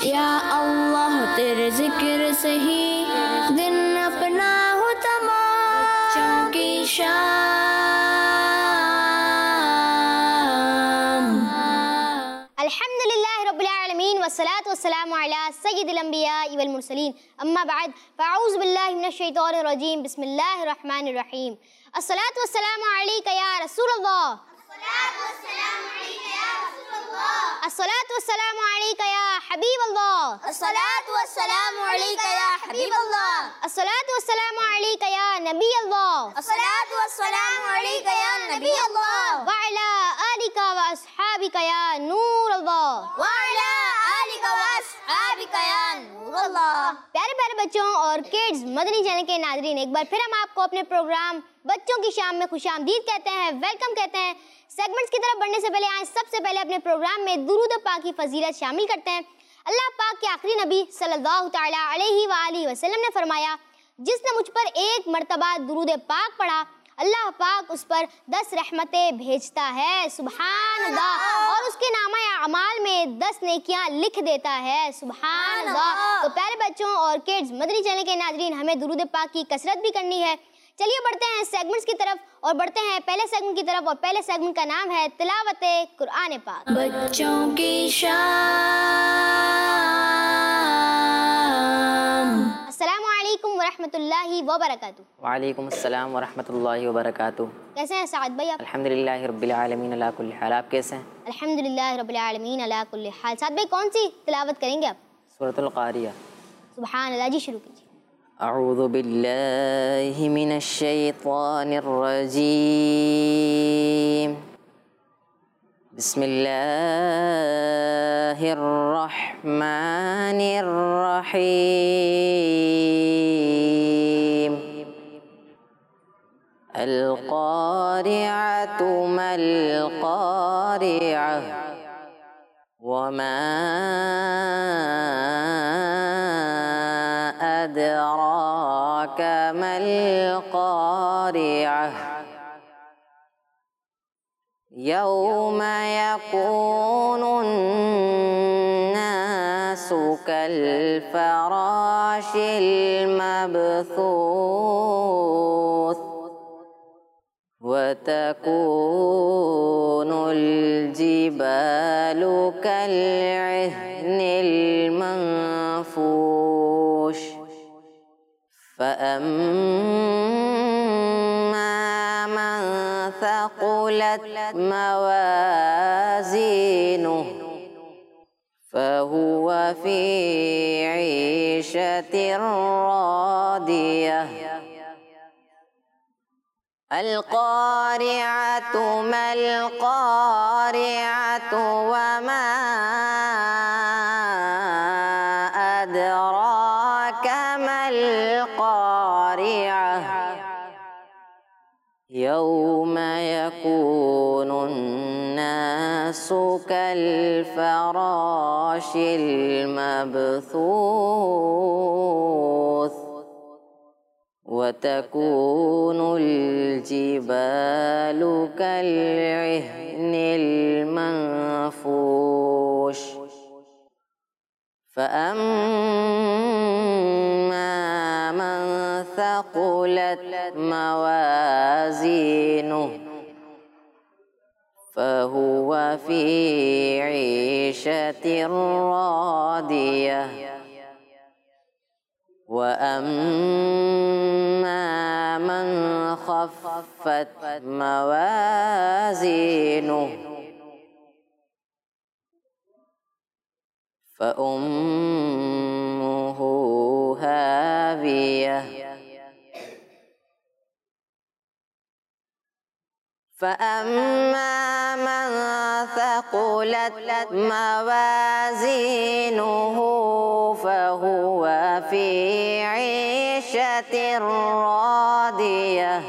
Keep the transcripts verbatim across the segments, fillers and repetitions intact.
या अल्लाह तेरे जिक्र से ही दिन अपना हो तमाम बच्चों की शाम। अल्हम्दुलिल्लाह रब्बिल आलमीन वस्सलातु वस्सलामु अला सय्यिदिल अंबिया वल मुरसलीन अम्मा बाद फ़अऊज़ु बिल्लाहि मिनश शैतानिर रजीम बिस्मिल्लाहिर रहमानिर रहीम। अस्सलातु वस्सलामु अलैका या रसूलल्लाह, अस्सलातु वस्सलामु अलैका या हबीबल्लाह, अस्सलातु वस्सलामु अलैका या हबीबल्लाह, अस्सलातु वस्सलामु अलैका या नबीयल्लाह, अस्सलातु वस्सलामु अलैका या नबीयल्लाह, व अला आलिका व अस्हाबिका या नूरल्लाह, व अला आलिका व अस्हाबिका या नूरल्लाह। प्यारे प्यारे बच्चों और किड्स मदनी चैनल के नाज़रीन, एक बार फिर हम आपको अपने प्रोग्राम बच्चों की शाम में खुशामदीद कहते हैं, वेलकम कहते हैं। सेगमेंट्स की तरफ बढ़ने से पहले आए सबसे पहले अपने प्रोग्राम में दुरूद पाक की फजीलत शामिल करते हैं। अल्लाह पाक के आखिरी नबी सल्लल्लाहु तआला अलैहि व आलिहि वसल्लम ने फरमाया, जिसने मुझ पर एक मर्तबा दुरूद पाक पढ़ा, अल्लाह पाक उस पर दस रहमतें भेजता है, सुभान अल्लाह, और उसके नामा अमाल में दस नेकियां लिख देता है, सुभान अल्लाह। तो प्यारे बच्चों और किड्स मदनी चैनल के नाज़रीन, हमें दुरूद पाक की कसरत भी करनी है। चलिए बढ़ते हैं सेगमेंट्स की तरफ और बढ़ते हैं पहले सेगमेंट की तरफ, और पहले सेगमेंट का नाम है तिलावत कुरान पाक। बच्चों की शाम। अस्सलामु अलैकुम वरहमतुल्लाहि वबरकातुहू। वालेकुम अस्सलाम वरहमतुल्लाहि वबरकातुहू। कैसे हैं साद भाई आप? अल्हम्दुलिल्लाहि रब्बिल आलमीन अला कुल्ली हाल। आप कैसे हैं? अल्हम्दुलिल्लाहि रब्बिल आलमीन अला कुल्ली हाल। साद भाई कौन सी तिलावत करेंगे आप? सूरतुल कारिया। सुभान अल्लाह जी, शुरू कीजिए। अऊज़ु बिल्लाहि मिनश शैतानिर रजीम। बिस्मिल्लाहिर रहमानिर रहीम। अल क़ारिअतु मल क़ारिअह वमा अदराक मल क़ारिअह यौम यकूनुन नासु कल फ़राशिल मबसूस वतकूनुल जिबालु कल्इहनिल मंफूश फ़अम्मा मन थक़ुलत मवाज़ीनुहु फ़हुव फ़ी ईशतिर रादियह। अल क़ारिअतु मल क़ारिअतु वमा अदराक मल क़ारिअह यौम यकूनुन नासु कल फ़राशिल मबसूस वतकूनुल जिबालु कल्इहनिल मंफूश फ़अम्मा मन थक़ुलत मवाज़ीनुहु फ़हुव फ़ी ईशतिर रादियह वअम्मा मन ख़फ़्फ़त मवाज़ीनुहु फ़उम्मुहु हावियह। फ़अम्मा मन थक़ुलत मवाज़ीनुहु फ़हुव फ़ी ईशतिर रादियह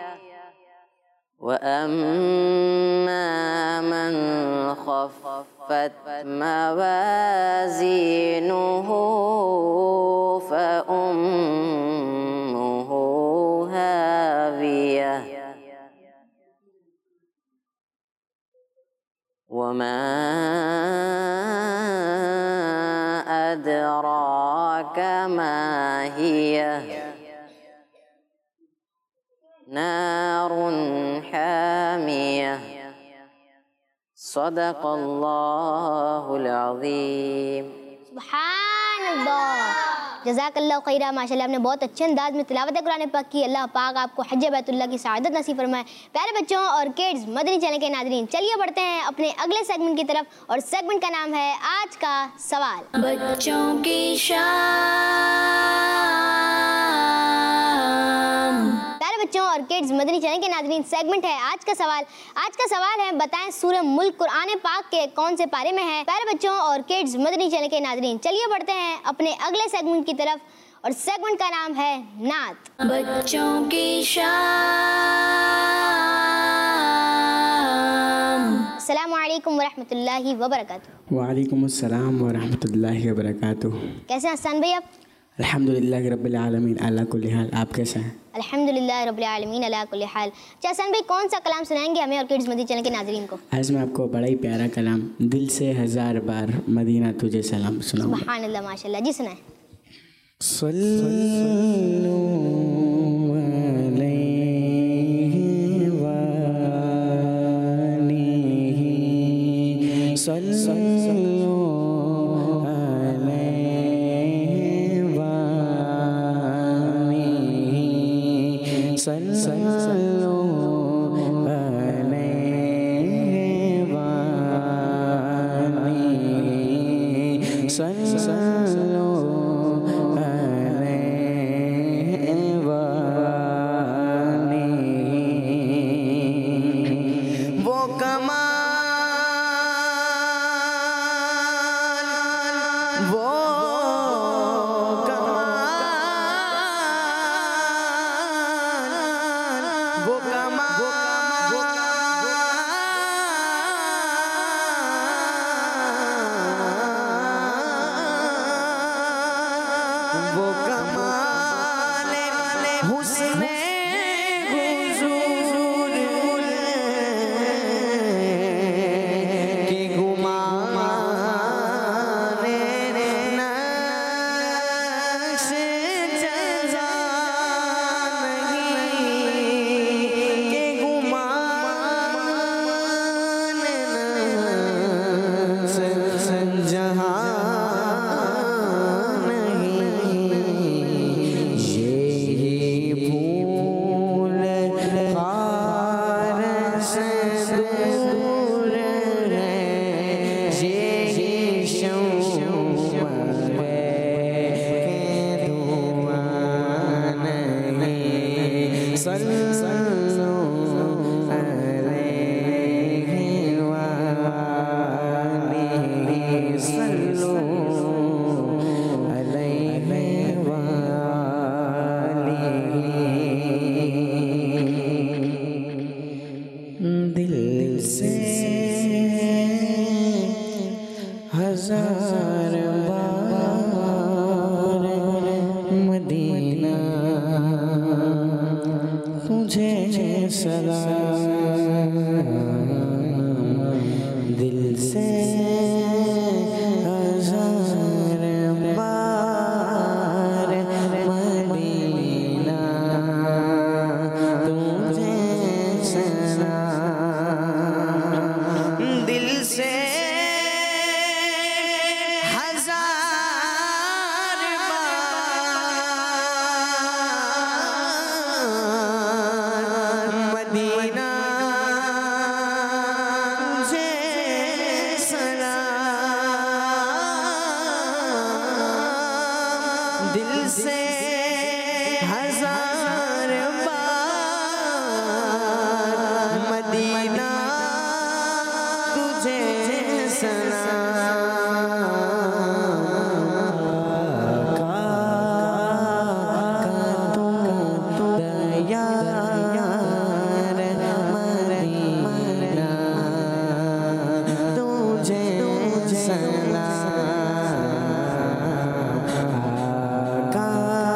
वअम्मा मन ख़फ़्फ़त मवाज़ीनुहु फ़उम्मुहु हावियह। वमा أدراك ما هي نار حامية صدق الله العظीम। सुभान अल्लाह, जज़ाकल्लाह खैरा। माशाल्लाह आपने बहुत अच्छे अंदाज में तिलावत कुरान पाक की। अल्लाह पाक आपको हज बैतुल्लाह की सआदत नसीब फरमाए। प्यारे बच्चों और किड्स मदनी चैनल के नाज़रीन, चलिए बढ़ते हैं अपने अगले सेगमेंट की तरफ और सेगमेंट का नाम है आज का सवाल। बच्चों की शाम। प्यारे बच्चों और किड्स मदनी चैनल के नाज़रीन, सेगमेंट है आज का सवाल। आज का सवाल है, बताएं सूरह मुल्क कुरान पाक के कौन से पारे में है। प्यारे बच्चों और किड्स मदनी चैनल के नाज़रीन, चलिए बढ़ते हैं अपने अगले सेगमेंट की तरफ और सेगमेंट का नाम है नात। बच्चों की शाम। अस्सलामु अलैकुम वरहमतुल्लाहि वबरकातुहू। वालेकुम अस्सलाम वरहमतुल्लाहि वबरकातुहू। कैसे हैं हसन भाई आप? अल्हम्दुलिल्लाह रब्बिल आलमीन अला कुल्ली हाल। आप कैसे हैं? अल्हम्दुलिल्लाह रब्बिल आलमीन अला कुल्ली हाल। अच्छा हसन भाई, कौन सा कलाम सुनाएंगे हमें और किड्स मदनी चैनल के नाज़रीन को? आज मैं आपको बड़ा ही प्यारा कलाम दिल से हज़ार बार मदीना तुझे सलाम सुनाऊंगा। सुभान अल्लाह, माशाल्लाह। जी सुनाएं। सल्लल्लाहु अलैहि वालिहि सल्लल्लाहु अलैहि वालिहि सल्लल्लाहु अलैहि वालिहि सल्लल्लाहु हजार बार मदीना तुझे सलाम, दिल से हजार बार मदीना तुझे सलाम, दिल से दिल से हजार बार मदीना तुझे सलाम, का तू दया मदीना तुझे सलाम, का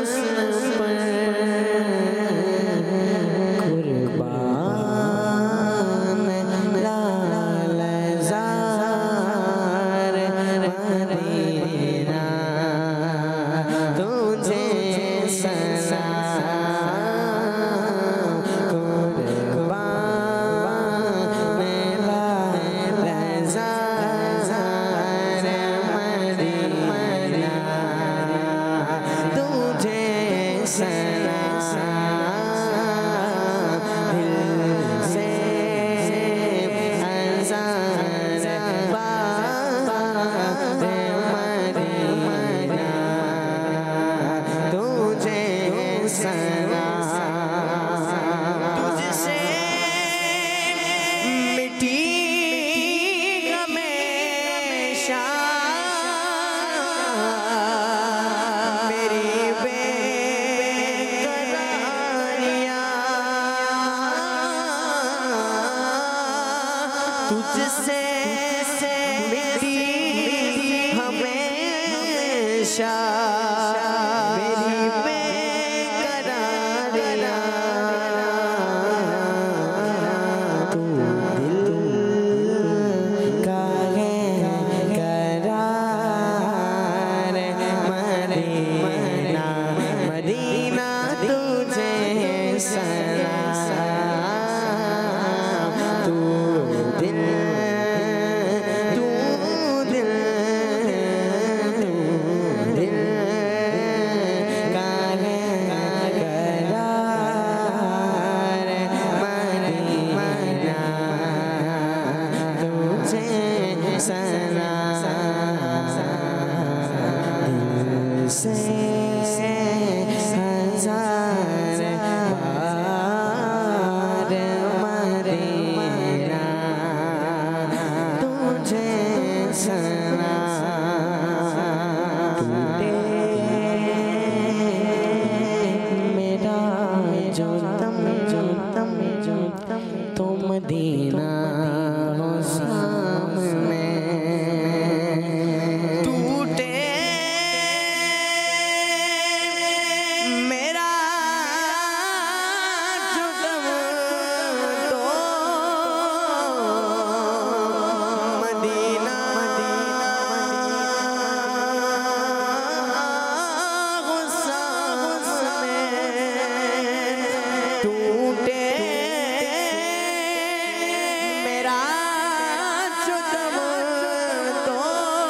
तुझसे मिटी हमेशा मेरी बेकरारियां, तू दिल का है करार, मदीना मदीना तुझे सलाम, तू दिल तू दिल तू दिल का है करार, मदीना तुझे सलाम, दिल से हजार बार मदीना तुझे सलाम, टूटे मेरा जो तम जो तम जो तम तो मदीना हो सामने, टूटे मेरा जो तम तो मदीना हो सामने, टूटे मेरा जो तम तो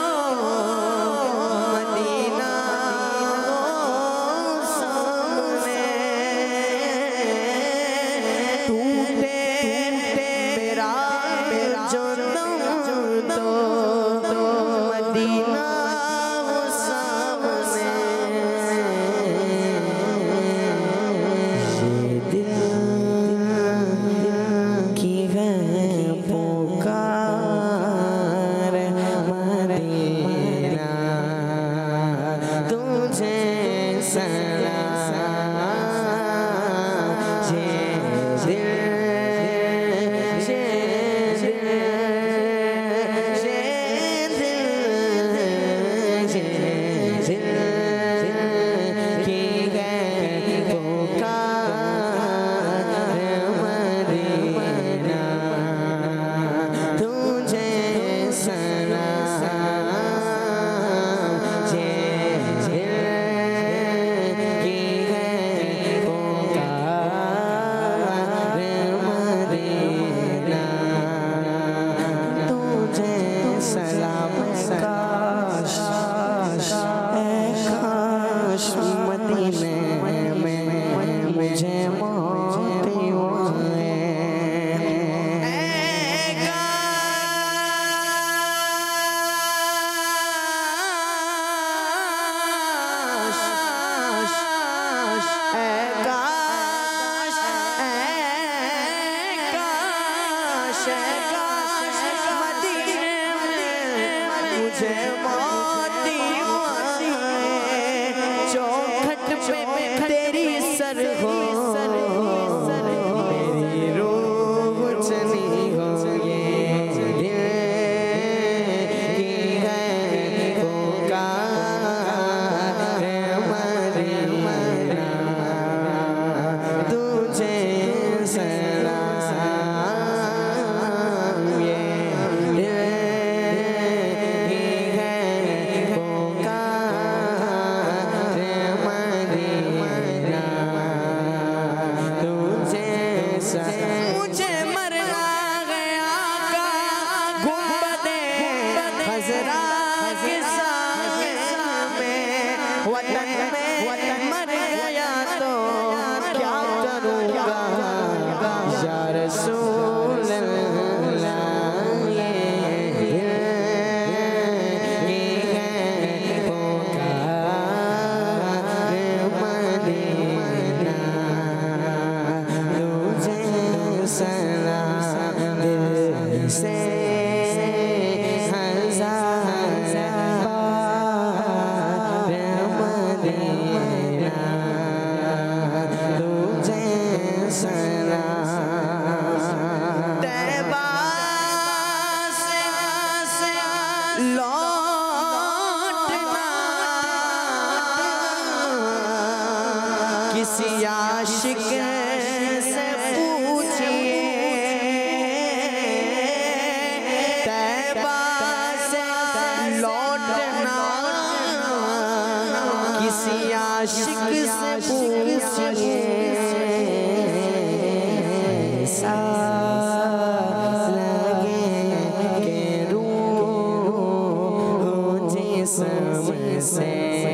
मदीना हो सामने, टूटे मेरा जो तम तो मदीना हो सामने, ये दिल की है पुकार, मदीना तुझे सलाम, ये दिल ये दिल ये दिल ये दिल की है पुकार, मदीना तुझे सलाम, ये दिल की है पुकार, मदीना तुझे सलाम, काश ऐ काश मदीने में मुझे मोती हुए, ऐ काश ऐ काश ऐ काश ऐ काश मदीने में मुझे मोती हुए, चौखट पे तेरी सर हो मेरी रूह चली हो, ये दिल की है पुकार, मदीना किसी आशिक से पूछिए तैबा से लौटना, किसी आशिक से पूछिए सा लगे के रूह जिस्म से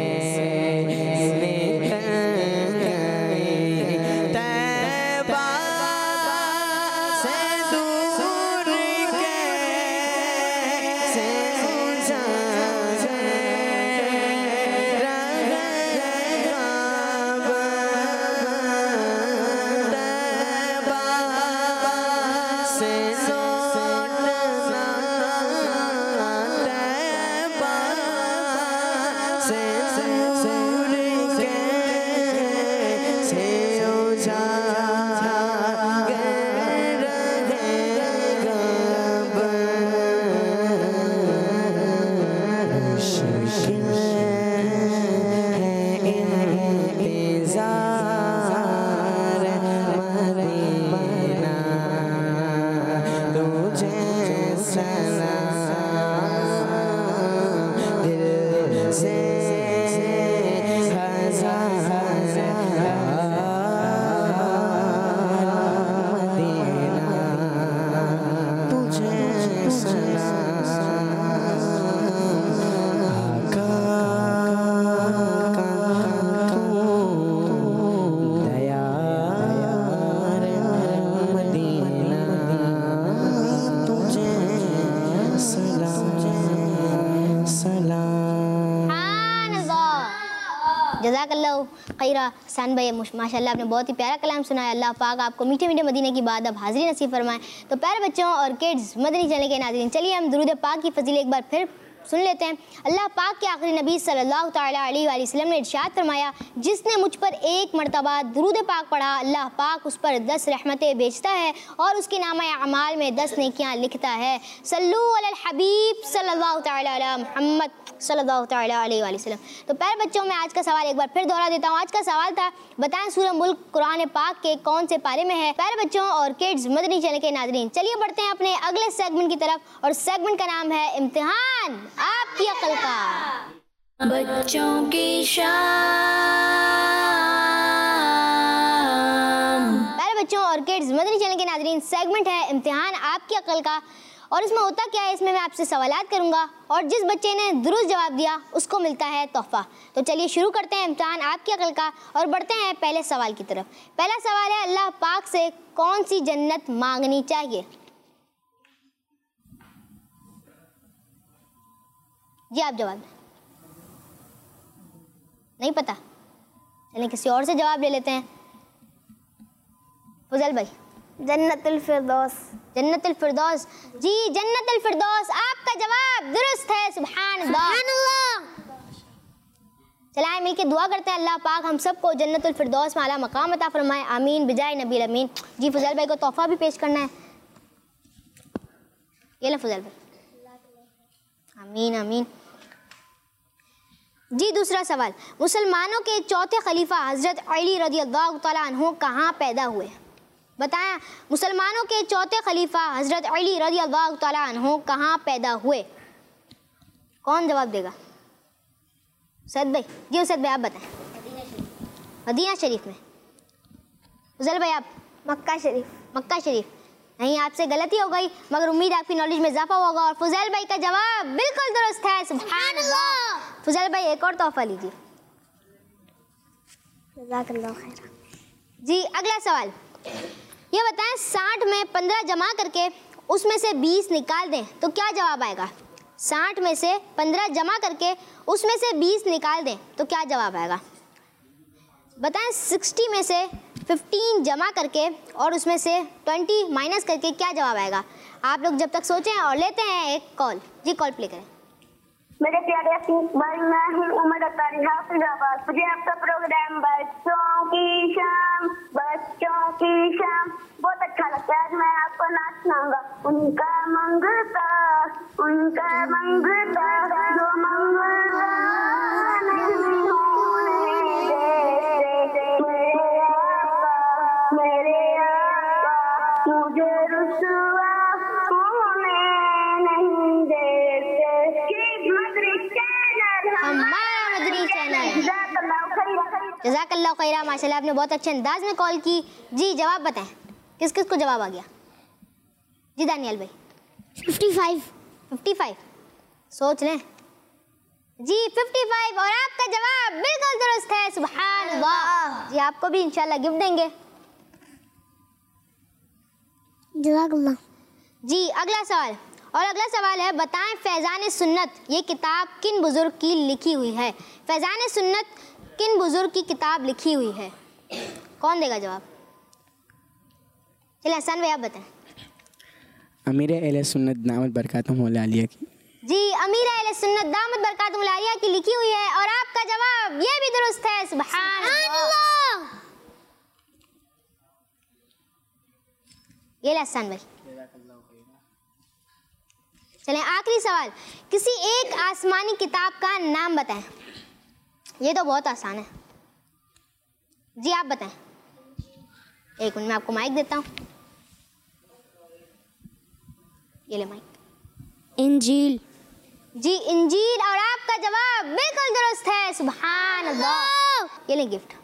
खैरा सान भाई माशाल्लाह आपने बहुत ही प्यारा कलाम सुनाया। अल्लाह पाक आपको मीठे मीठे मदीने की बात अब हाजिरी नसीब फरमाए। तो प्यारे बच्चों और किड्स मदनी चैनल के नाज़रीन, चलिए हम दुरूद पाक की फजीलत एक बार फिर सुन लेते हैं। अल्लाह पाक के आखिरी नबी सल्लल्लाहु ताला अलैहि वसल्लम ने इरशाद फरमाया, जिसने मुझ पर एक मरतबा दुरूद पाक पढ़ा अल्लाह पाक उस पर दस रहमतें भेजता है और उसके नामा अमाल में दस नेकियां लिखता है। सल्लु अलल हबीब सल्लल्लाहु ताला अला मुहम्मद सल्लल्लाहु ताला अलैहि वसल्लम। तो प्यारे बच्चों मैं आज का सवाल एक बार फिर दोहरा देता हूँ। आज का सवाल था, बताएं सूरह मुल्क कुरान पाक के कौन से पारे में है। प्यारे बच्चों और किड्स मदनी चैनल के नाज़रीन, चलिए बढ़ते हैं अपने अगले सेगमेंट की तरफ और सेगमेंट का नाम है इम्तिहान आपकी अकल का। बच्चों की शाम। प्यारे बच्चों और किड्स मदनी चैनल के नाज़रीन, सेगमेंट है इम्तिहान आपकी अकल का। और इसमें होता क्या है, इसमें मैं आपसे सवालात करूंगा और जिस बच्चे ने दुरुस्त जवाब दिया उसको मिलता है तोहफा। तो चलिए शुरू करते हैं इम्तिहान आपकी अकल का और बढ़ते हैं पहले सवाल की तरफ। पहला सवाल है, अल्लाह पाक से कौन सी जन्नत मांगनी चाहिए? जी आप जवाब नहीं पता, चलिए किसी और से जवाब ले लेते हैं। फजल भाई। जन्नतुल फिरदौस। जन्नतुल फिरदौस, जी जन्नतुल फिरदौस आपका जवाब दुरुस्त है। सुभान अल्लाह। चलाएं मिलके दुआ करते हैं, अल्लाह पाक हम सबको जन्नतुल फिरदौस में आला मकाम अता फरमाए, आमीन बिजाय नबी अमीन। जी फजल भाई को तोहफा भी पेश करना है, ये ले फजल भाई। आमीन आमीन। जी दूसरा सवाल, मुसलमानों के चौथे खलीफा हजरत अली रज़ी अल्लाह तआला अन्हु कहाँ पैदा हुए? बताएं, मुसलमानों के चौथे खलीफा हजरत अली रज़ी अल्लाह तआला अन्हु कहाँ पैदा हुए? कौन जवाब देगा? सद भाई। जी उसद भाई आप बताएं। मदीना शरीफ में। फजल भाई आप? मक्का शरीफ। मक्का शरीफ नहीं, आपसे गलती हो गई, मगर उम्मीद आपकी नॉलेज में इजाफा होगा और फजल भाई का जवाब बिल्कुल दुरुस्त है। सुभान अल्लाह। फजल भाई एक और तोहफा लीजिए। जज़ाकल्लाह खैर। जी अगला सवाल, ये बताएं साठ में पंद्रह जमा करके उसमें से बीस निकाल दें तो क्या जवाब आएगा? साठ में से पंद्रह जमा करके उसमें से बीस निकाल दें तो क्या जवाब आएगा? बताएं साठ में से पंद्रह जमा करके और उसमें से बीस माइनस करके क्या जवाब आएगा? आप लोग जब तक सोचें और लेते हैं एक कॉल। जी कॉल प्ले करें। मेरे प्यारे भाई, मैं हूँ उमर अतारी हाफिजाबाद। मुझे आपका प्रोग्राम बच्चों की शाम बच्चों की शाम बहुत अच्छा लगता है। मैं आपको नाच सुनाऊंगा। उनका मंगता उनका मंगता जो मंगता नहीं होने देते, मेरे जज़ाकल्लाह खैरा, माशाल्लाह आपने बहुत अच्छे अंदाज में कॉल की। जी जवाब बताएं, किस किस को जवाब आ गया? जी दानियल भाई। Fifty five. फिफ्टी फाइव, सोच लें जी। फिफ्टी फाइव और आपका जवाब बिल्कुल दुरुस्त है, सुभान अल्लाह। जी आपको भी इंशाल्लाह गिफ्ट देंगे। जज़ाकल्लाह। जी अगला सवाल, और अगला सवाल है बताएं फैज़ान सुन्नत ये किताब किन बुजुर्ग की लिखी हुई है? फैज़ान सुन्नत किन बुजुर्ग की किताब लिखी हुई है? कौन देगा जवाब? चलिए हसन भाई आप बताएं। अमीर अहले सुन्नत दामत बरकातुहुल आलिया की। जी अमीर अहले सुन्नत दामत बरकातुहुल आलिया की लिखी हुई है और आपका जवाब ये भी दुरुस्त है, सुभान अल्लाह। ये ले हसन भाई। चलें आखिरी सवाल, किसी एक आसमानी किताब का नाम बताएं। ये तो बहुत आसान है। जी आप बताएं। एक मिनट में आपको माइक देता हूँ, ये ले माइक। इंजील। जी इंजील और आपका जवाब बिल्कुल दुरुस्त है, सुभान अल्लाह। ये ले गिफ्ट।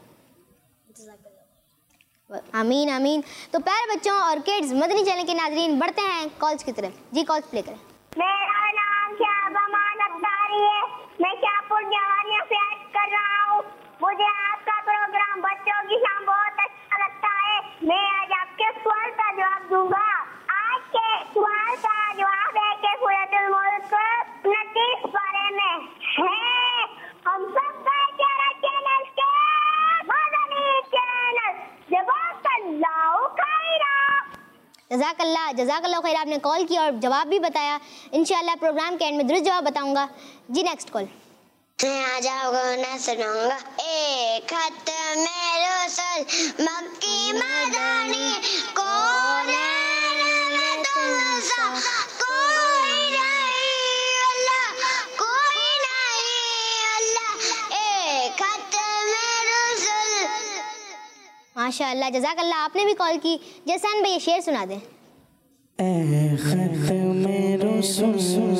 आमीन आमीन। तो प्यारे बच्चों और किड्स, मदनी चैनल के नाजरीन बढ़ते हैं कॉल्स की तरफ। जी कॉल्स प्ले करें। मेरा नाम शाहबामान अब्दारी है, मैं शाहपुर जवानिया से ऐड कर रहा हूँ। मुझे आपका प्रोग्राम बच्चों की शाम बहुत अच्छा लगता है। मैं आज आपके सवाल का जवाब दूंगा। आज के सवाल का जवाब है कि सूरतुल मुल्क उनतीस पारे में है। हम सब का चैनल चैनल के मदनी चैनल जज़ाकल्लाहु खैरा। जज़ाकल्लाह जज़ाकल्लाह खैर, आपने कॉल किया और जवाब भी बताया। इंशाल्लाह प्रोग्राम के एंड में दुरुस्त जवाब बताऊंगा। जी नेक्स्ट कॉल। मैं आज आपको ना सुनाऊंगा एक खत में रसूल मक्की मदानी, कौन है तुम सा कोई नहीं अल्लाह, कोई नहीं अल्लाह, एक खत में रसूल। माशाअल्लाह जज़ाकल्लाह, आपने भी कॉल की। जैसान भाई ये शेर सुना दें। ए खत में रसूल,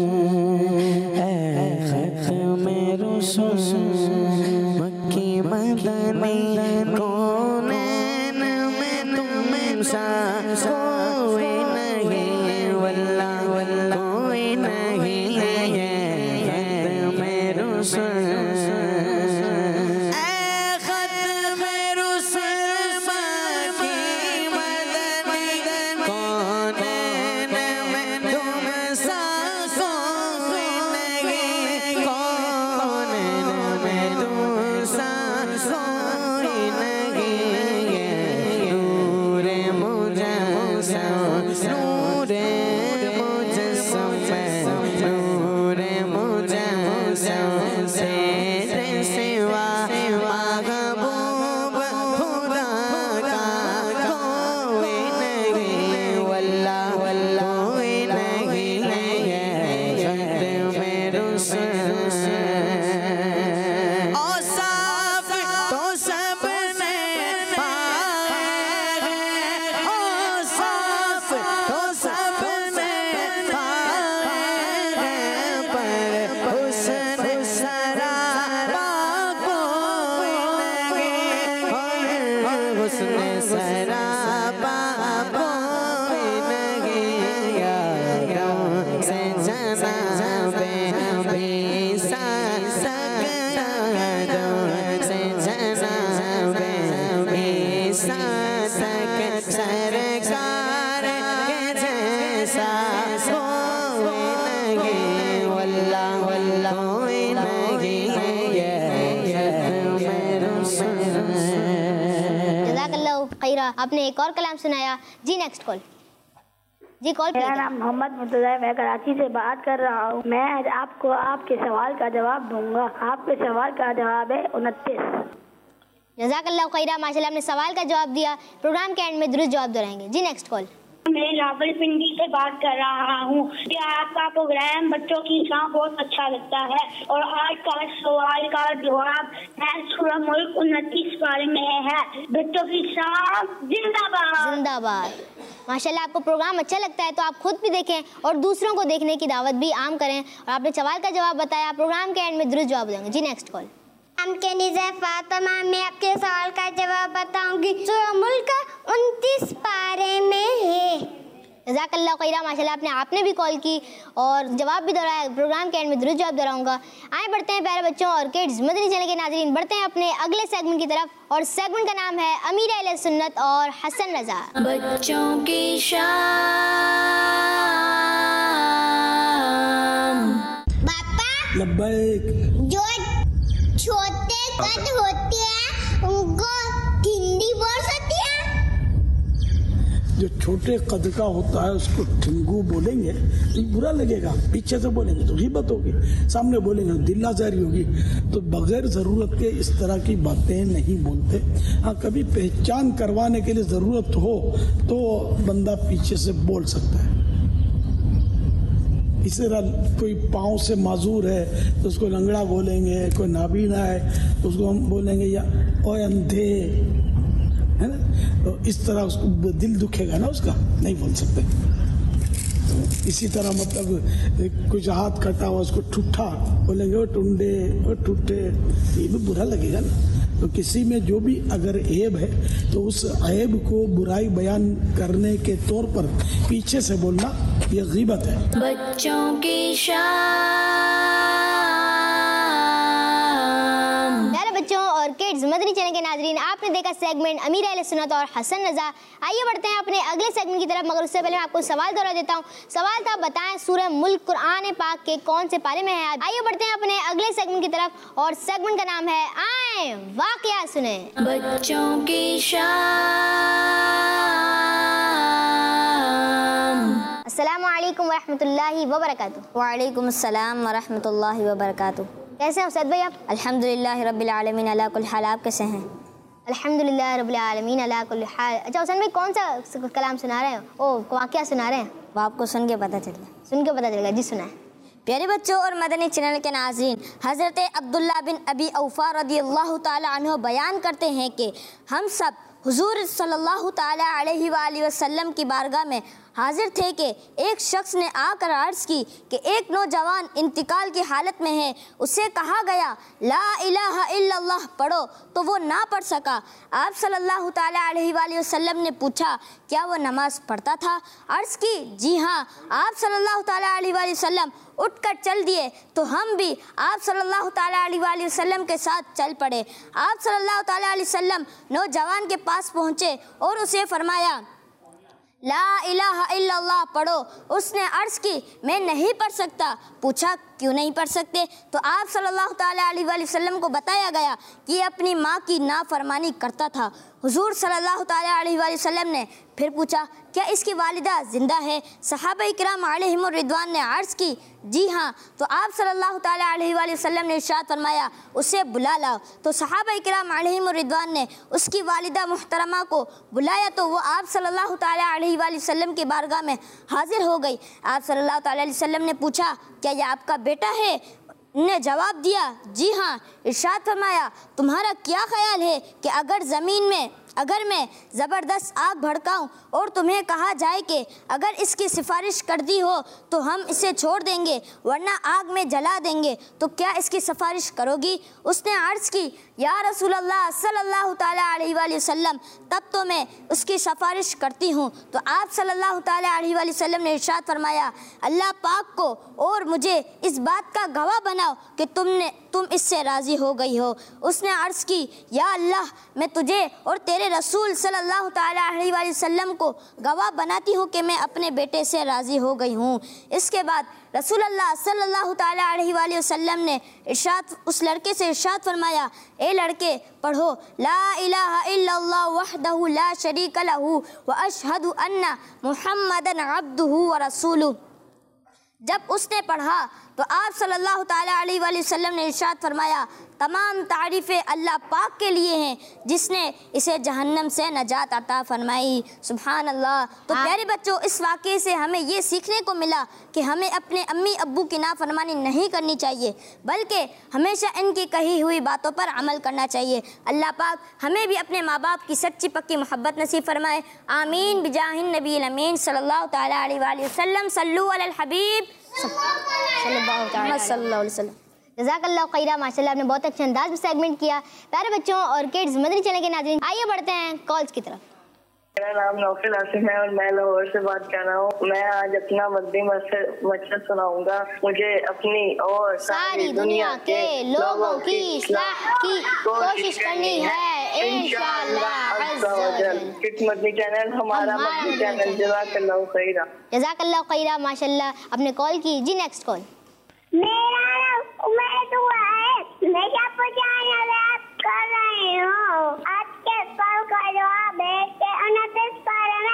ए खत में रसूल मक्की मदनी, कौन में तुम सा कोई नहीं वल्ला वल्ला कोई नहीं है। खत में रसूल, आपने एक और कलाम सुनाया। जी नेक्स्ट कॉल। जी कॉल। मेरा नाम मोहम्मद मुर्तजा है, मैं कराची से बात कर रहा हूँ। मैं आज आपको आपके सवाल का जवाब दूंगा। आपके सवाल का जवाब है उनतीस। जज़ाकल्लाह खैरा, माशाल्लाह आपने सवाल का जवाब दिया। प्रोग्राम के एंड में दुरुस्त जवाब दोहराएंगे। जी नेक्स्ट कॉल। मैं रावलपिंडी से बात कर रहा हूँ। क्या आपका प्रोग्राम बच्चों की शाम बहुत अच्छा लगता है और आज का सवाल का जवाब है सूरह मुल्क उनतीस पारे में है। बच्चों की शाम जिंदाबाद जिंदाबाद। माशाल्लाह आपको प्रोग्राम अच्छा लगता है तो आप खुद भी देखें और दूसरों को देखने की दावत भी आम करें। और आपने सवाल का जवाब बताया। प्रोग्राम के एंड में दुरुस्त जवाब देंगे। जी नेक्स्ट कॉल। नाम के निज़र फातिमा। मैं आपके सवाल का जवाब बताऊंगी। सूरह मुल्क उनतीस पारे में है। जज़ाकल्लाह खैरा, माशाल्लाह आपने आपने भी कॉल की और जवाब भी दोहराया। प्रोग्राम के एंड में दुरूद जवाब दोहराऊंगा। आए बढ़ते हैं प्यारे बच्चों और किड्स मदनी चैनल के नाज़रीन, बढ़ते हैं अपने अगले सेगमेंट की तरफ और सेगमेंट का नाम है अमीर अहले सुन्नत और हसन रज़ा। बच्चों की शाम। पापा लब्बैक। जो छोटे कद होते हैं उनको हिंदी बोल सकती है? जो छोटे कद का होता है उसको ठिंगू बोलेंगे तो बुरा लगेगा, पीछे से बोलेंगे तो ग़ीबत होगी, सामने बोलेंगे तो दिल आज़ारी होगी। तो बगैर ज़रूरत के इस तरह की बातें नहीं बोलते। हाँ, कभी पहचान करवाने के लिए ज़रूरत हो तो बंदा पीछे से बोल सकता है। इसी तरह कोई पाँव से माजूर है तो उसको लंगड़ा बोलेंगे, कोई नाबीना है तो उसको हम बोलेंगे या ओए अंधे, है ना। तो इस तरह उसको दिल दुखेगा ना, उसका नहीं बोल सकते। इसी तरह मतलब कुछ हाथ कटा हुआ उसको ठुट्ठा बोलेंगे, वो टुंडे वो ठुट्ठे, ये भी बुरा लगेगा ना। तो किसी में जो भी अगर ऐब है तो उस ऐब को बुराई बयान करने के तौर पर पीछे से बोलना ये ग़ीबत है। बच्चों की शाम। प्यारे बच्चों और किड्स मदनी चैनल के नाज़रीन, आपने देखा सेगमेंट अमीर अहले सुन्नत और हसन रज़ा। आइए बढ़ते हैं अपने अगले सेगमेंट की तरफ, मगर उससे पहले मैं आपको सवाल दोहरा देता हूँ। सवाल था, बताएं सूरह मुल्क कुरान पाक के कौन से पारे में है। आइए बढ़ते हैं अपने अगले सेगमेंट की तरफ और सेगमेंट का नाम है आए वाक़या सुने। बच्चों की शाम। अस्सलामु अलैकुम वरहमतुल्लाहि वबरकातुहू। वालेकुम अस्सलाम वरहमतुल्लाहि वबरकातुहू। कैसे हैं उस्ताद भाई आप? अल्हम्दुलिल्लाह रब्बिल आलमीन अला कुल्ल हाल। आप कैसे हैं? अल्हम्दुलिल्लाह रब्बिल आलमीन अला कुल्ल हाल। अच्छा हुसैन भाई, कौन सा कलाम सुना रहे हैं? ओ वाक़या सुना रहे हैं? वो आपको सुन के पता चल गया? सुन के पता चल गया जी, सुनाए। प्यारे बच्चों और मदनी चैनल के नाज़रीन, हज़रत अब्दुल्ला बिन अबी औफ़ा रज़ियल्लाहु ताला अन्हु बयान करते हैं कि हम सब हुज़ूर सल्लल्लाहु ताला अलैहि वालैहि वसल्लम की बारगाह में हाजिर थे कि एक शख्स ने आकर अर्ज़ की कि एक नौजवान इंतकाल की हालत में है। उसे कहा गया ला इलाहा इल्लल्लाह पढ़ो, तो वो ना पढ़ सका। आप सल्लल्लाहु ताला अलैहि वालैहि वसल्लम ने पूछा क्या वो नमाज पढ़ता था? अर्ज़ की जी हाँ। आप सल्लल्लाहु ताला अलैहि वालैहि वसल्लम उठकर चल दिए तो हम भी आप सल्लल्लाहु ताला अलैहि वालैहि वसल्लम के साथ चल पड़े। आप सल्लल्लाहु ताला अलैहि वसल्लम नौजवान के पास पहुँचे और उसे फरमाया ला इलाहा इल्लल्लाह पढ़ो। उसने अर्ज़ की मैं नहीं पढ़ सकता। पूछा क्यों नहीं पढ़ सकते? तो आप सल्लल्लाहु ताला अलैहि वसल्लम को बताया गया कि ये अपनी माँ की नाफरमानी करता था। हुज़ूर सल्लल्लाहु ताला अलैहि वसल्लम ने फिर पूछा क्या इसकी वालिदा ज़िंदा है? सहाबा इकराम अलैहिमुर रिदवान ने अर्ज़ की जी हाँ। तो आप सल्लल्लाहु ताला अलैहि वसल्लम ने इरशाद फरमाया उसे बुला लाओ। तो सहाबा इकराम अलैहिमुर रिदवान ने उसकी वालिदा मुहतरमा को बुलाया तो वो आप सल्लल्लाहु ताला अलैहि वसल्लम की बारगाह में हाजिर हो गई। आप सल्लल्लाहु ताला अलैहि वसल्लम ने पूछा क्या यह आपका बेटा है? ने जवाब दिया जी हाँ। इरशाद फरमाया तुम्हारा क्या ख्याल है कि अगर ज़मीन में अगर मैं ज़बरदस्त आग भड़काऊं और तुम्हें कहा जाए कि अगर इसकी सिफारिश कर दी हो तो हम इसे छोड़ देंगे वरना आग में जला देंगे, तो क्या इसकी सिफारिश करोगी? उसने अर्ज़ की या रसूल अल्लाह सल्लल्लाहु ताला अलैहि वसल्लम तब तो मैं उसकी सिफारिश करती हूँ। तो आप सल्लल्लाहु ताला अलैहि वसल्लम ने इरशाद फरमाया अल्लाह पाक को और मुझे इस बात का गवाह बनाओ कि तुमने तुम इससे राज़ी हो गई हो। उसने अर्ज़ की या अल्लाह मैं तुझे और तेरे रसूल सल्लल्लाहु ताला अलैहि वसल्लम को गवाह बनाती हूँ कि मैं अपने बेटे से राज़ी हो गई हूँ। इसके बाद रसूल अल्लाह सल्लल्लाहु ताला अलैहि वसल्लम ने इरशाद उस लड़के से इरशाद फरमाया ए लड़के पढ़ो ला इलाहा इल्लल्लाह वहदहु ला शरीका लहू व अशहदु अन्ना मुहम्मदन अब्दुहु व रसूलुहु। जब उसने पढ़ा तो आप सल्लल्लाहु ताला अलैहि वसल्लम ने इरशाद फरमाया तमाम तारीफ़ें अल्लाह पाक के लिए हैं जिसने इसे जहन्नम से नजात अता फरमाई। सुभान अल्लाह। तो प्यारे बच्चों, इस वाक़े से हमें ये सीखने को मिला कि हमें अपने अम्मी अब्बू की नाफरमानी नहीं करनी चाहिए बल्कि हमेशा इनकी कही हुई बातों पर अमल करना चाहिए। अल्लाह पाक हमें भी अपने माँ बाप की सच्ची पक्की मोहब्बत नसीब फरमाए। आमीन बिजाहिन नबील अमीन सल्लल्लाहु ताला अलैहि वसल्लम। सल्लु अलल हबीब सल्लल्लाहु अलैहि वसल्लम। जज़ाकल्लाह खैरा, माशाल्लाह आपने बहुत अच्छा अंदाज में सेगमेंट किया। प्यारे बच्चों और किड्स मदनी चैनल के नाज़रीन, आइए बढ़ते हैं कॉल्स की तरफ। मेरा नाम नौफिल आसिफ है और मैं लाहौर से बात कर रहा हूँ। मैं आज अपना मदनी मकसद सुनाऊंगा। मुझे अपनी और सारी दुनिया के लोगों की इस्लाह की कोशिश करनी है इंशाअल्लाह अज़्ज़ा वजल। किड्स मदनी चैनल हमारा मदनी चैनल। जज़ाकल्लाह खैरा। जज़ाकल्लाह खैरा, माशाल्लाह आपने कॉल की। जी नेक्स्ट कॉल। मेरा नाम उमर दुआ है। मैं आपको चैनल ऐप कर रही हूँ। आज के सवाल का जवाब है कि उनतीस पारे में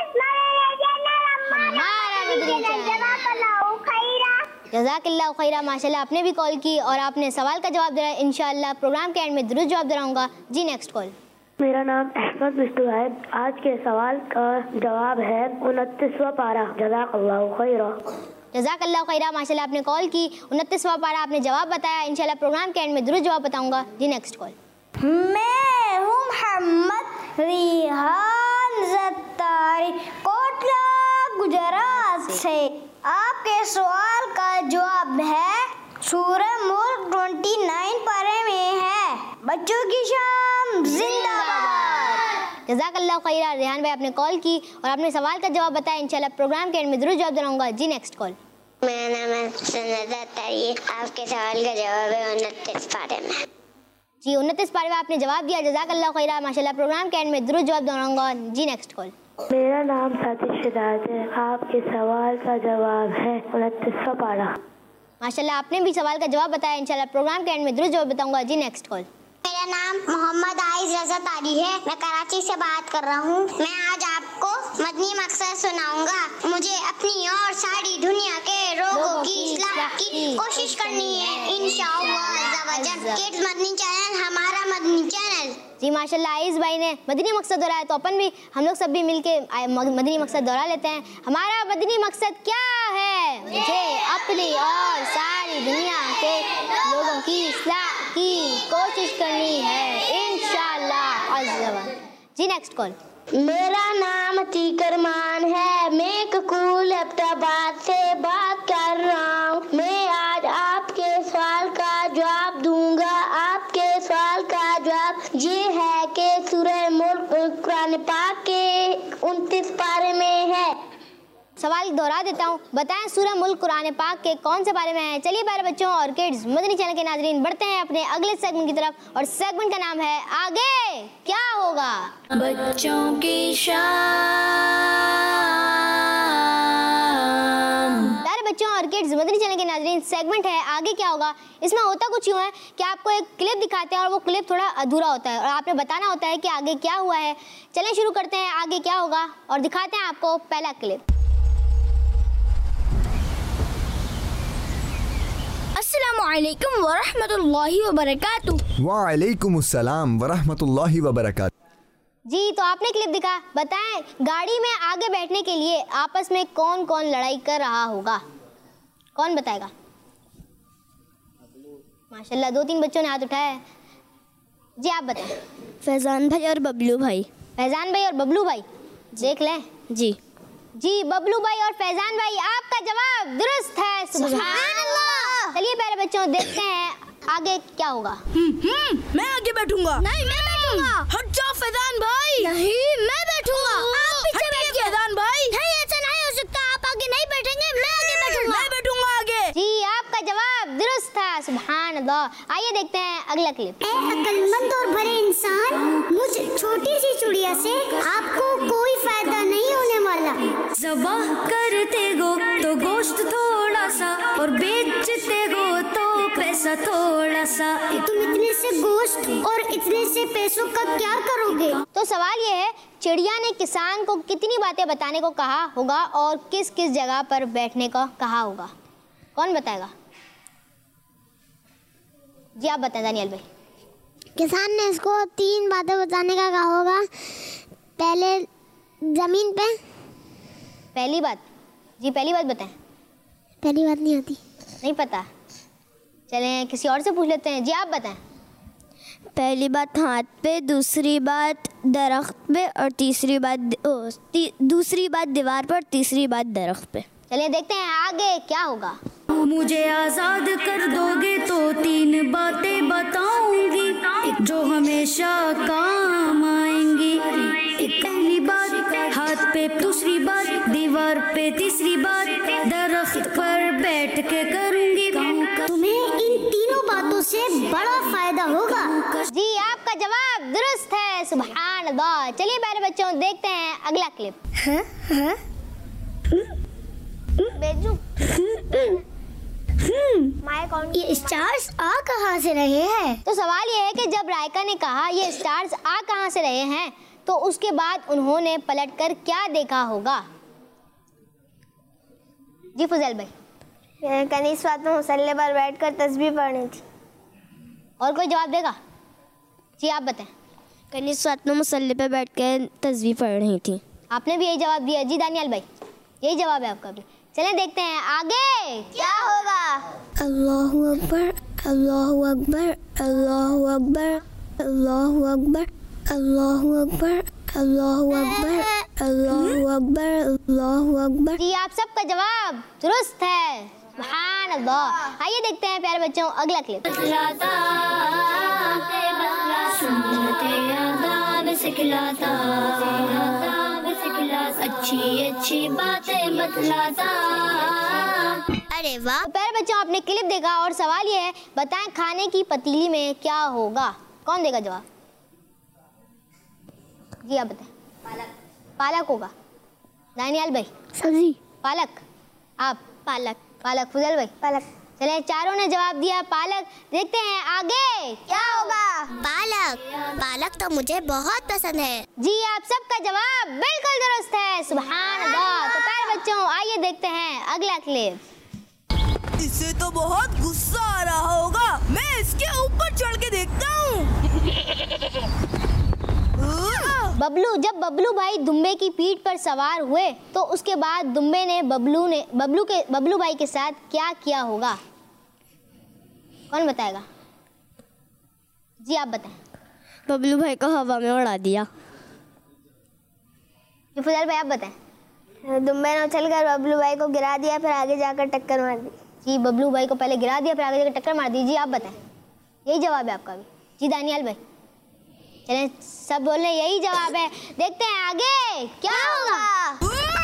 हमारा मदनी चैनल। जज़ाकल्लाह खैरा, माशाल्लाह आपने भी कॉल की और आपने सवाल का जवाब दिया। इंशाअल्लाह प्रोग्राम के एंड में दुरुस्त जवाब दिलाऊंगा। जी नेक्स्ट कॉल। मेरा नाम अहमद बिस्टू है। आज के सवाल का जवाब है उनतीसवां पारा। जज़ाकल्लाह खैरा। जज़ाकल्लाह खैरा, माशाल्लाह आपने कॉल की, उनतीसवां पारा आपने जवाब बताया। इंशाल्लाह प्रोग्राम के एंड में दुरुस्त जवाब बताऊंगा। जी नेक्स्ट कॉल। मैं हूँ मोहम्मद रिहान ज़त्तारी, कोटला गुजरात से। आपके सवाल का जवाब है सूरह मुल्क उनतीस पारे में है। बच्चों की शाम जिंदाबाद। जज़ाकल्लाह खैरा, रेहान भाई आपने कॉल की और आपने सवाल का जवाब बताया। इंशाल्लाह प्रोग्राम के एंड में दुरुस्त जवाब दिलाऊंगा। जी नेक्स्ट कॉल। मेरा नाम है सनदा तारी। आपके सवाल का जवाब है उनतीस पारे में। जी उनतीस पारे में आपने जवाब दिया। जज़ाकल्लाह खैरा, माशाल्लाह प्रोग्राम के एंड में दुरुस्त जवाब दिलाऊंगा। जी नेक्स्ट कॉल। मेरा नाम साजिद शिदात है। आपके सवाल का जवाब है उनतीसवां पारा। माशाल्लाह आपने भी सवाल का जवाब बताया। इंशाल्लाह प्रोग्राम के एंड में दुरुस्त जवाब बताऊंगा। जी नेक्स्ट कॉल। मेरा नाम मोहम्मद आइज रजा तारी है। मैं कराची से बात कर रहा हूँ। मैं आज आपको मदनी मकसद सुनाऊंगा। मुझे अपनी और सारी दुनिया के लोगों की इस्लाह की कोशिश करनी है इंशाअल्लाह अज़्ज़ा वजल। किड्स मदनी चैनल हमारा मदनी चैनल। जी माशाल्लाह आइज़ भाई ने मदनी मकसद दोहराया, तो अपन भी हम लोग सब भी मिलके मदनी मकसद दोहरा लेते हैं। हमारा मदनी मकसद क्या है? मुझे अपनी और सारी दुनिया के लोगों की इस्लाह की कोशिश करनी है इंशाअल्लाह अज़्ज़ा वजल। जी नेक्स्ट कॉल। मेरा नाम तीकरमान है। मैं ककूल अब्दाबाद से बात कर रहा हूँ। मैं आज आपके सवाल का जवाब दूंगा। आपके सवाल का जवाब ये है कि सूरह मुल्क कुरान पाक के उनतीस पारे में है। सवाल दोहरा देता हूँ, बताएं सूरह मुल्क कुरान पाक के कौन से बारे में है। चलिए प्यारे बच्चों और किड्स मदनी चैनल के नाजरीन, बढ़ते हैं अपने अगले सेगमेंट की तरफ और सेगमेंट का नाम है आगे क्या होगा। बच्चों की शाम। प्यारे बच्चों और किड्स मदनी चैनल के नाजरीन, सेगमेंट है आगे क्या होगा। इसमें होता कुछ यूँ है कि आपको एक क्लिप दिखाते हैं और वो क्लिप थोड़ा अधूरा होता है और आपने बताना होता है कि आगे क्या हुआ है। चलिए शुरू करते हैं आगे क्या होगा और दिखाते हैं आपको पहला क्लिप। अस्सलामुअलैकुम वरहमतुल्लाहि वबरकातुहू। वालेकुमुस्सलाम वरहमतुल्लाहि वबरकातुहू। जी तो आपने क्लिप दिखा, बताएं गाड़ी में आगे बैठने के लिए आपस में कौन कौन लड़ाई कर रहा होगा, कौन बताएगा। माशाल्लाह दो तीन बच्चों ने हाथ उठाया है। जी आप बताएं। फैजान भाई और बबलू भाई। फैजान भाई और बबलू भाई, देख लें। जी जी बबलू भाई और फैजान भाई, आपका जवाब दुरुस्त है। सुभान अल्लाह। चलिए प्यारे बच्चों देखते हैं आगे क्या होगा। हम्म मैं आगे बैठूंगा। नहीं मैं बैठूंगा। हट जाओ फैजान भाई। नहीं मैं बैठूंगा। आप पीछे बैठिए फैजान भाई। नहीं ऐसा नहीं हो सकता, आप आगे नहीं बैठेंगे, मैं आगे बैठूंगा। मैं बैठूंगा आगे। जी आपका जवाब दुरुस्त था। सुभान अल्लाह। आइए देखते हैं अगला क्लिप। ए अक्लमंद और भले इंसान, मुझ छोटी सी चिड़िया से आपको कोई फायदा नहीं होने वाला। ज़बाह करते गो तो गोश्त थोड़ा सा और बेचते गो तो पैसा थोड़ा सा। तुम इतने से गोश्त और इतने से पैसों का क्या करोगे? तो सवाल ये है, चिड़िया ने किसान को कितनी बातें बताने को कहा होगा और किस किस जगह पर बैठने को कहा होगा, कौन बताएगा। जी आप बताएं दानियल भाई। किसान ने इसको तीन बातें बताने का कहा होगा। पहले जमीन पे। पहली बात, जी पहली बात बताएं। पहली बात नहीं आती, नहीं पता, चलें किसी और से पूछ लेते हैं। जी आप बताएं। पहली बात हाथ पे, दूसरी बात दरख्त पे और तीसरी बात ती, दूसरी बात दीवार पर, तीसरी बात दरख्त पे। चलिए देखते हैं आगे क्या होगा। मुझे आजाद कर दोगे तो तीन बातें बताऊंगी जो हमेशा काम आएंगी। एक पहली बात हाथ पे, दूसरी बात दीवार पे, तीसरी बात दरख्त पर बैठ के करूंगी। तुम्हें इन तीनों बातों से बड़ा फायदा होगा। जी आपका जवाब दुरुस्त है, सुभान अल्लाह। चलिए प्यारे बच्चों देखते हैं अगला क्लिप। हाँ? हाँ? बेजू ये स्टार्स आ कहाँ से रहे हैं? तो सवाल ये है कि जब रायका ने कहा ये स्टार्स आ कहाँ से रहे हैं, तो उसके बाद उन्होंने पलटकर क्या देखा होगा? जी फजल भाई। कनीस फातिमा मुसल्ले पर बैठकर तस्बीह पढ़नी थी। और कोई जवाब देगा? जी आप बताएं। कनीस फातिमा मुसल्ले पर बैठकर तस्बीह पढ़ रही थी। आपने भी यही जवाब दिया। जी दानियाल भाई, यही जवाब है आपका भी। चलें देखते हैं आगे क्या होगा। अल्लाहु अकबर, अल्लाहु अकबर, अल्लाहु अकबर, अल्लाहु अकबर, अल्लाहु अकबर, अल्लाहु अकबर, अल्लाहु अकबर, अल्लाहु अकबर। जी आप सबका जवाब दुरुस्त है, सुभान अल्लाह। आइए देखते हैं प्यारे बच्चों अगला क्लिप। अच्छी अच्छी बातें बतलाता। अरे वाह। तो प्यारे बच्चों आपने क्लिप देखा और सवाल ये है, बताएं खाने की पतीली में क्या होगा? कौन देगा जवाब? जी आप बताएं। पालक। पालक होगा। दानियाल भाई। सब्जी। पालक। आप? पालक। पालक। फजल भाई। पालक। चले चारों ने जवाब दिया पालक। देखते हैं आगे क्या होगा। पालक। पालक तो मुझे बहुत पसंद है। जी आप सबका जवाब बिल्कुल दुरुस्त है, सुभान अल्लाह। तो प्यारे बच्चों आइए देखते हैं अगला क्लिप। इसे तो बहुत गुस्सा आ रहा होगा, मैं इसके ऊपर चढ़ के देखता हूँ। बबलू, जब बबलू भाई दुम्बे की पीठ पर सवार हुए तो उसके बाद दुम्बे ने बबलू ने बबलू के बबलू भाई के साथ क्या किया होगा? कौन बताएगा? जी आप बताएं। बबलू भाई को हवा में उड़ा दिया। फजल भाई आप बताएं। दुम्बे ने उछलकर बबलू भाई को गिरा दिया, फिर आगे जाकर टक्कर मार दी। जी बबलू भाई को पहले गिरा दिया, फिर आगे जाकर टक्कर मार दी। जी आप बताएं। यही जवाब है आपका भी? जी दानियाल भाई। चलें सब बोल रहे यही जवाब है। देखते हैं आगे क्या होगा।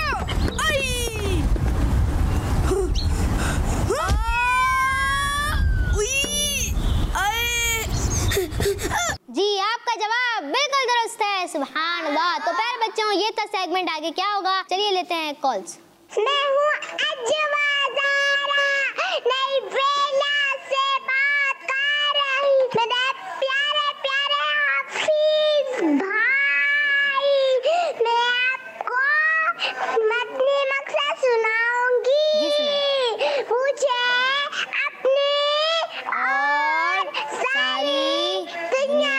जी आपका जवाब बिल्कुल दुरुस्त है, सुभान अल्लाह। तो प्यारे बच्चों ये था सेगमेंट, आगे क्या होगा चलिए लेते हैं कॉल्स। मैं हूँ अजवाजारा, नई बेला से बात कर रही। मेरे प्यारे प्यारे हाफिज भाई, मैं आपको मदनी मकसद सुनाऊंगी। मुझे अपनी और सारी दुनिया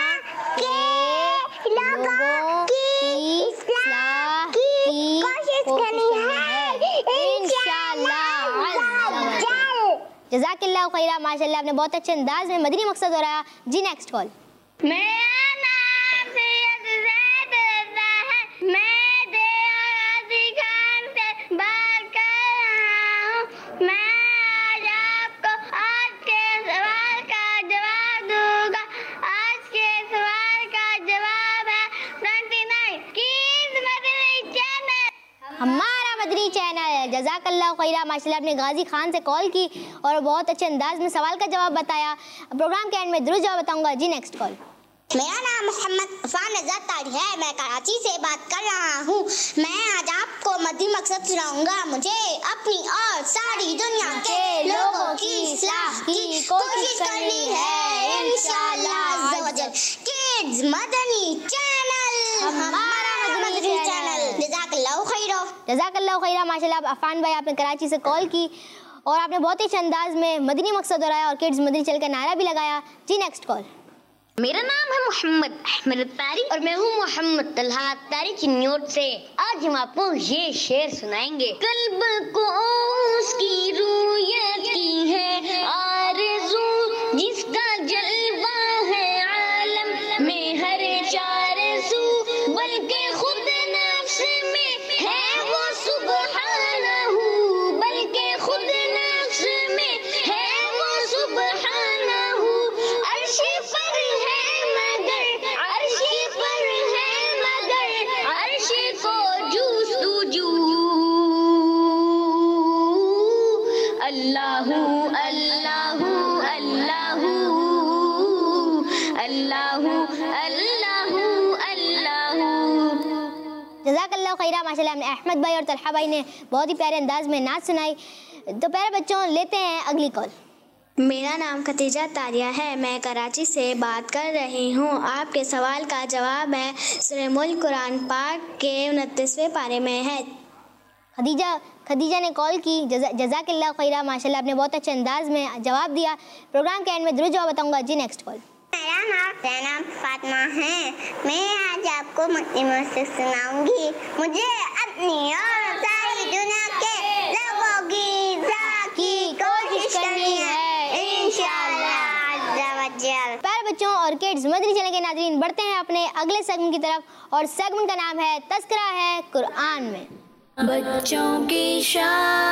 के लोगों की इस्लाह की कोशिश करनी है, इंशाअल्लाह। जज़ाकिल्लाह खैरा, माशाल्लाह आपने बहुत अच्छे अंदाज में मदनी मकसद दोहराया। जी नेक्स्ट कॉल। मेरा नाम सैयद ज़ैद रज़ा है, मैं देहाती खान से बात कर रहा हूँ। मैं आज आपको आज के सवाल का जवाब दूंगा। आज के सवाल का जवाब है उनतीस किस मदनी चैनल। हमारा मदनी चैनल। जज़ाकल्लाह खैरा, माशाल्लाह आपने गाजी खान से कॉल की और बहुत अच्छे अंदाज में सवाल का जवाब बताया। प्रोग्राम के एंड में दुरुस्त जवाब बताऊंगा। जी नेक्स्ट कॉल। मेरा नाम मोहम्मद अफान रज़ा तारी है, मैं कराची से बात कर रहा हूँ। मैं आज आपको मदनी मकसद सुनाऊंगा। मुझे अपनी और सारी दुनिया के लोगों की इस्लाह की कोशिश करनी है, इंशाअल्लाह अज़्ज़ा किड्स मदनी चैनल, हमारा मदनी चैनल। जज़ाकल्लाह खैरा। जज़ाकल्लाह खैरा, माशाल्लाह अफान भाई आपने कराची से कॉल की और आपने बहुत ही अच्छे अंदाज में मदनी मकसद दोहराया और किड्स मदनी चैनल का नारा भी लगाया। जी नेक्स्ट कॉल। मेरा नाम है मोहम्मद अहमद तारी और मैं हूँ मोहम्मद तलहा तारी चिन्योट से। आज हम आपको ये शेर सुनाएंगे। कल्ब को उसकी रूयत की है आरज़ू, जिसका जलवा है आलम में हर चार सू, बल्कि खुद नफ्स में है वो सुब्हानहू जज़ाकल्लाहु खैरा। माशाल्लाह हमने अहमद भाई और तलहा भाई ने बहुत ही प्यारे अंदाज में नाच सुनाई। तो प्यारे बच्चों, लेते हैं अगली कॉल। मेरा नाम खतीजा तारिया है, मैं कराची से बात कर रही हूँ। आपके सवाल का जवाब है सूरह मुल्क कुरान पाक के उनतीसवें पारे में है। खदीजा खदीजा ने कॉल की, जज़ा जज़ाकल्लाहु खैरा। माशाल्लाह आपने बहुत अच्छे अंदाज में जवाब दिया। प्रोग्राम के एंड में दुरूद जवाब बताऊंगा जी। Next call. मेरा नाम मेरा नाम फातिमा है, मैं आज आपको मदनी से सुनाऊंगी। मुझे अपनी और सारी दुनिया के लोगों की की कोशिश करनी है इंशाअल्लाह। प्यारे बच्चों और किड्स, मदनी चैनल के नाज़रीन, बढ़ते हैं अपने अगले सेगमेंट की तरफ और सेगमेंट का नाम है तज़किरा है कुरान में। बच्चों की शाम।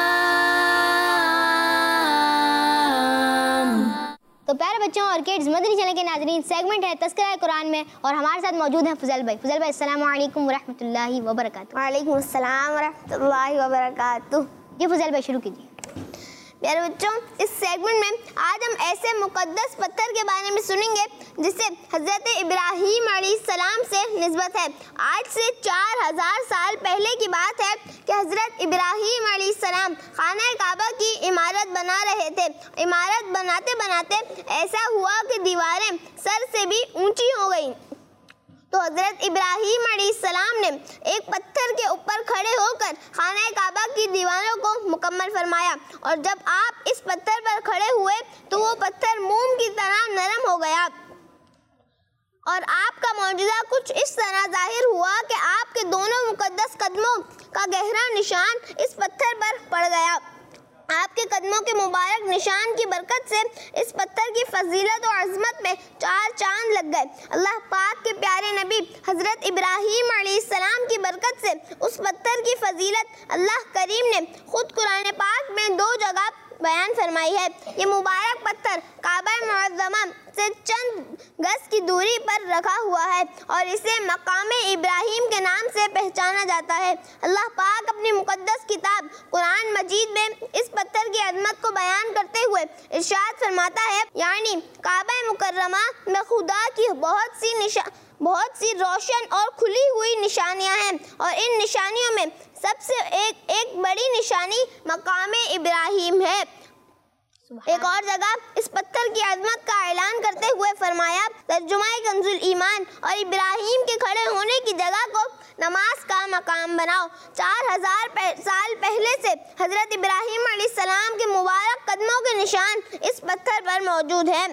तो प्यारे बच्चों और किड्स, मदनी चैनल के नाज़रीन, सेगमेंट है तज़किरा है कुरान में और हमारे साथ मौजूद हैं फजल भाई। फजल भाई, अस्सलाम वालेकुम वरहमतुल्लाहि वबरकातुहू। वालेकुम अस्सलाम वरहमतुल्लाहि वबरकातुहू। जी फजल भाई, शुरू कीजिए। प्यारे बच्चों, इस सेगमेंट में आज हम ऐसे मुकद्दस पत्थर के बारे में सुनेंगे जिसे हज़रत इब्राहीम अलैहिस्सलाम से निस्बत है। आज से चार हजार साल पहले की बात है कि हज़रत इब्राहीम अलैहिस्सलाम खाना काबा की इमारत बना रहे थे। इमारत बनाते बनाते ऐसा हुआ कि दीवारें सर से भी ऊंची हो गईं। तो हज़रत इब्राहीम अलैहिस्सलाम ने एक पत्थर के ऊपर खड़े होकर खाना काबा की दीवारों को मुकम्मल फरमाया और जब आप इस पत्थर पर खड़े हुए तो वो पत्थर मोम की तरह नरम हो गया और आपका मौजूदा कुछ इस तरह जाहिर हुआ कि आपके दोनों मुकद्दस कदमों का गहरा निशान इस पत्थर पर पड़ गया। आपके कदमों के मुबारक निशान की बरकत से इस पत्थर की फजीलत और अजमत में चार चांद लग गए। अल्लाह पाक के प्यारे नबी हज़रत इब्राहीम अलैहिस्सलाम की बरकत से उस पत्थर की फजीलत अल्लाह करीम ने खुद कुरान पाक में दो जगह बयान फरमाई है। ये मुबारक पत्थर काबा मुअज़्ज़मा से चंद गज की दूरी पर रखा हुआ है और इसे मकाम इब्राहीम के नाम से पहचाना जाता है। अल्लाह पाक अपनी मुकद्दस किताब कुरान मजीद में इस पत्थर की अज़मत को बयान करते हुए इरशाद फरमाता है, यानी काबा मुकर्रमा में खुदा की बहुत सी निशा बहुत सी रोशन और खुली हुई निशानियां हैं और इन निशानियों में सबसे एक एक बड़ी निशानी मकाम इब्राहीम है। एक और जगह इस पत्थर की अज़मत का ऐलान करते हुए फरमाया, तर्जुमा कंजुल ईमान, और इब्राहीम के खड़े होने की जगह को नमाज का मकाम बनाओ। चार हजार पह, साल पहले से हज़रत इब्राहीम अलैहिस्सलाम के मुबारक कदमों के निशान इस पत्थर पर मौजूद हैं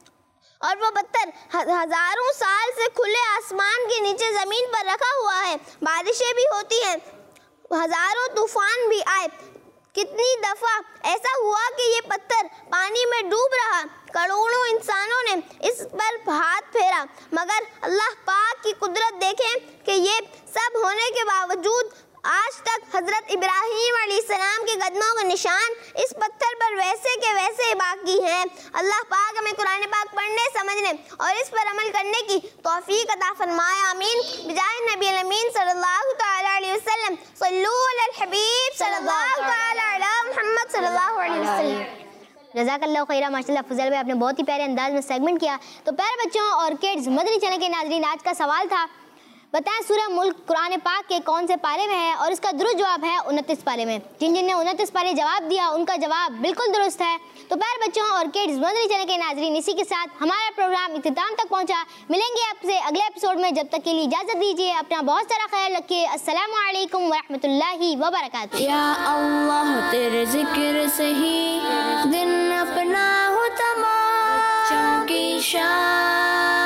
और वो पत्थर हजारों साल से खुले आसमान के नीचे जमीन पर रखा हुआ है। बारिशें भी होती हैं, हजारों तूफान भी आए। कितनी दफा ऐसा हुआ कि ये पत्थर पानी में डूब रहा। करोड़ों इंसानों ने इस पर हाथ फेरा, मगर अल्लाह पाक की कुदरत देखें कि ये सब होने के बावजूद आज तक हज़रत इब्राहीम अलैहिस्सलाम के कदमों के निशान इस पत्थर पर वैसे के वैसे बाकी हैं। अल्लाह पाक हमें कुरान पाक पढ़ने, समझने और इस पर अमल करने की तौफीक अता फरमाए, आमीन। बिजाय नबी अमीन सल्लल्लाहु तआला अलैहि वसल्लम, सल्लू अलल हबीब सल्लल्लाहु तआला अला मुहम्मद सल्लल्लाहु अलैहि वसल्लम। जज़ाकल्लाहु खैरा। माशाल्लाह फजल भाई, आपने बहुत ही प्यारे अंदाज में सेगमेंट किया। तो प्यारे बच्चों और किड्स, मदनी चैनल के नाज़रीन, आज का सवाल था, बताएं सूरह मुल्क कुरान पाक के कौन से पारे में है, और इसका दुरुस्त जवाब है उनतीस पारे में। जिन जिन ने उनतीस पारे जवाब दिया उनका जवाब बिल्कुल दुरुस्त है। तो प्यारे बच्चों और किड्स, मदनी चैनल के नाज़रीन, इसी के साथ हमारा प्रोग्राम इख्तिताम तक पहुंचा। मिलेंगे आपसे अगले एपिसोड में, जब तक के लिए इजाज़त दीजिए। अपना बहुत सारा ख्याल रखिए। अस्सलामु अलैकुम वरहमतुल्लाहि वबरकातुहू। या अल्लाह तेरे जिक्र से ही दिन अपना हो तमाम, बच्चों की शान।